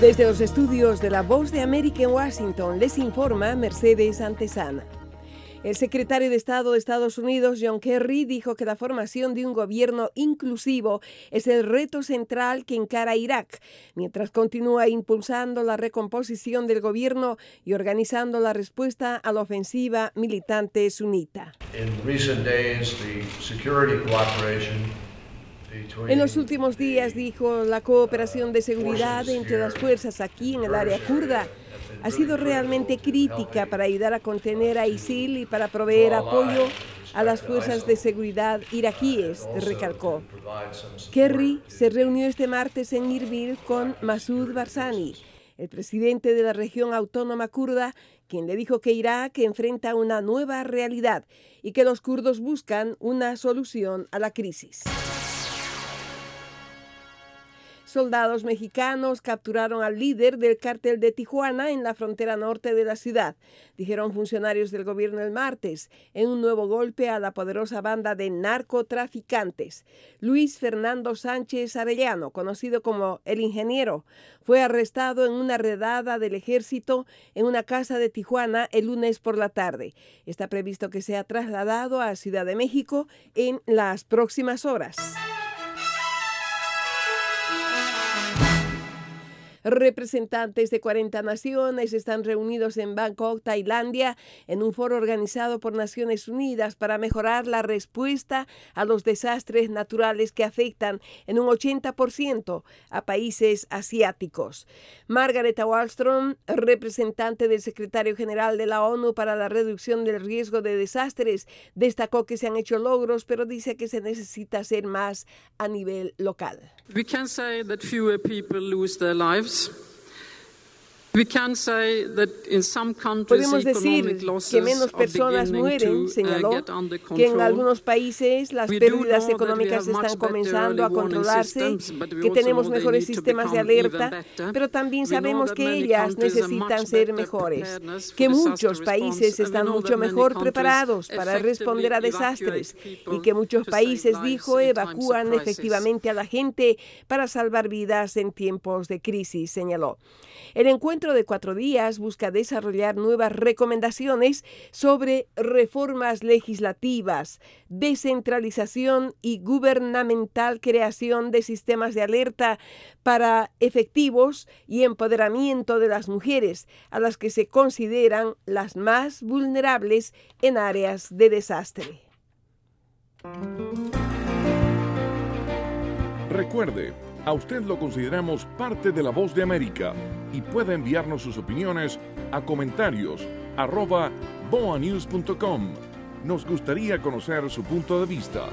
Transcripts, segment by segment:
Desde los estudios de La Voz de América en Washington, les informa Mercedes Antesana. El secretario de Estado de Estados Unidos, John Kerry, dijo que la formación de un gobierno inclusivo es el reto central que encara Irak, mientras continúa impulsando la recomposición del gobierno y organizando la respuesta a la ofensiva militante sunita. En los últimos días, dijo, la cooperación de seguridad entre las fuerzas aquí en el área kurda ha sido realmente crítica para ayudar a contener a ISIL y para proveer apoyo a las fuerzas de seguridad iraquíes, recalcó. Kerry se reunió este martes en Erbil con Masoud Barzani, el presidente de la región autónoma kurda, quien le dijo que Irak enfrenta una nueva realidad y que los kurdos buscan una solución a la crisis. Soldados mexicanos capturaron al líder del cártel de Tijuana en la frontera norte de la ciudad, dijeron funcionarios del gobierno el martes, en un nuevo golpe a la poderosa banda de narcotraficantes. Luis Fernando Sánchez Arellano, conocido como El Ingeniero, fue arrestado en una redada del ejército en una casa de Tijuana el lunes por la tarde. Está previsto que sea trasladado a Ciudad de México en las próximas horas. Representantes de 40 naciones están reunidos en Bangkok, Tailandia, en un foro organizado por Naciones Unidas para mejorar la respuesta a los desastres naturales que afectan en un 80% a países asiáticos. Margareta Wallström, representante del secretario general de la ONU para la reducción del riesgo de desastres, destacó que se han hecho logros, pero dice que se necesita hacer más a nivel local. We can say that fewer people lose their lives. Podemos decir que menos personas mueren, señaló, que en algunos países las pérdidas económicas están comenzando a controlarse, que tenemos mejores sistemas de alerta, pero también sabemos que ellas necesitan ser mejores, que muchos países están mucho mejor preparados para responder a desastres y que muchos países, dijo, evacúan efectivamente a la gente para salvar vidas en tiempos de crisis, señaló. El encuentro de 4 días busca desarrollar nuevas recomendaciones sobre reformas legislativas, descentralización y gubernamental, creación de sistemas de alerta para efectivos y empoderamiento de las mujeres, a las que se consideran las más vulnerables en áreas de desastre. Recuerde, a usted lo consideramos parte de La Voz de América y puede enviarnos sus opiniones a comentarios@boanews.com. Nos gustaría conocer su punto de vista.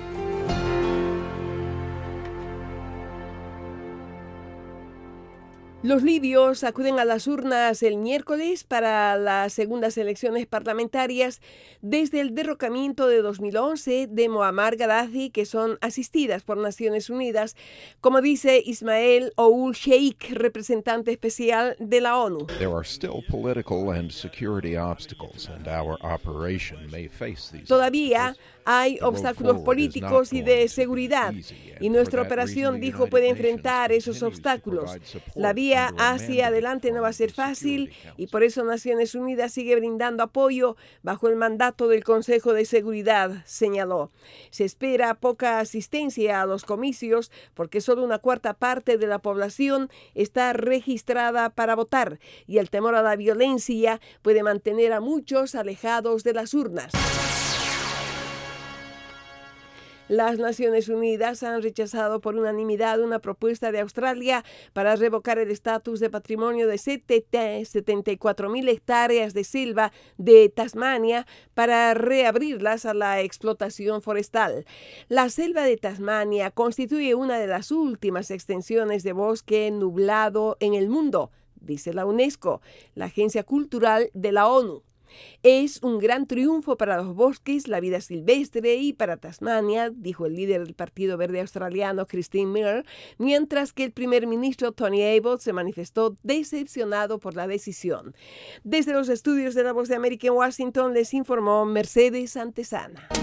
Los libios acuden a las urnas el miércoles para las segundas elecciones parlamentarias desde el derrocamiento de 2011 de Muammar Gaddafi, que son asistidas por Naciones Unidas, como dice Ismael Ould Sheikh, representante especial de la ONU. Todavía hay obstáculos políticos y de seguridad, y nuestra operación, dijo, puede enfrentar esos obstáculos. La vía hacia adelante no va a ser fácil y por eso Naciones Unidas sigue brindando apoyo bajo el mandato del Consejo de Seguridad, señaló. Se espera poca asistencia a los comicios porque solo una cuarta parte de la población está registrada para votar y el temor a la violencia puede mantener a muchos alejados de las urnas. Las Naciones Unidas han rechazado por unanimidad una propuesta de Australia para revocar el estatus de patrimonio de 74.000 hectáreas de selva de Tasmania para reabrirlas a la explotación forestal. La selva de Tasmania constituye una de las últimas extensiones de bosque nublado en el mundo, dice la UNESCO, la agencia cultural de la ONU. Es un gran triunfo para los bosques, la vida silvestre y para Tasmania, dijo el líder del Partido Verde australiano, Christine Miller, mientras que el primer ministro Tony Abbott se manifestó decepcionado por la decisión. Desde los estudios de La Voz de América en Washington les informó Mercedes Antesana.